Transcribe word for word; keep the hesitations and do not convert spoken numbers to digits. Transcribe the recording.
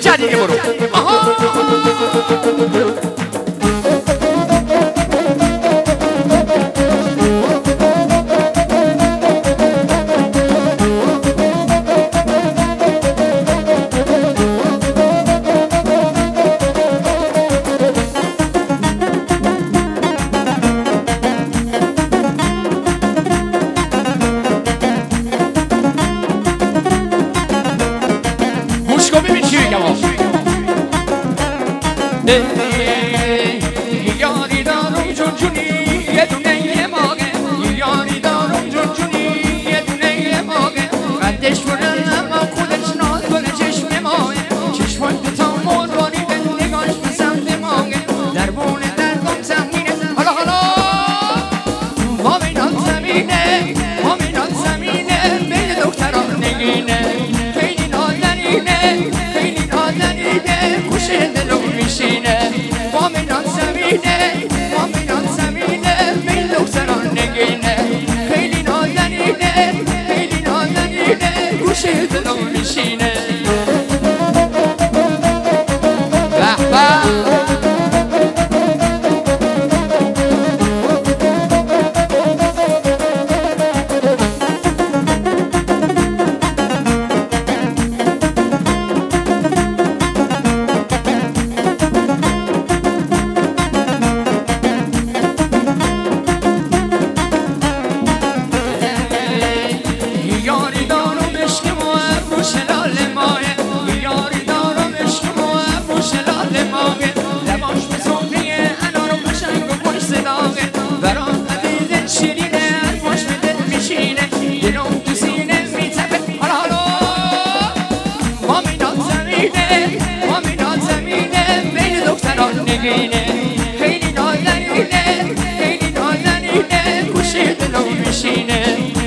دیگه برو. آها یاری دارم جون جونی یه دونه ماگه یاری دارم جون جونی یه دونه ماگه قدش بره اما خودش ناز کنه چشم ماه چشماش تا مرغانی به نگاش به سمت ماگه در بونه دردم زمینه حالا حالا ما بینان زمینه ما بینان زمینه بین دختران نگینه خیلی نادنینه خیلی نادنینه گوشه دلو میشینه ما بینان زمینه ما بینان زمینه بین دختران نگینه خیلی نادنینه خیلی نادنینه گوشه دلو میشینه به به یاری دارم عشق ما ابرو شلال ماه یاری دارم عشق ما ابرو شلال ماه لباش به صفحه انار و قشنگ و خوش صداقه برام عدیده شیرینه حرفاش به دل میشینه دلم تو سینه میتپه حالا حالا ما میداد زمینه ما میداد زمینه بین دختران نگینه خیلی نازنینه خیلی نازنینه گوشه دلم میشینه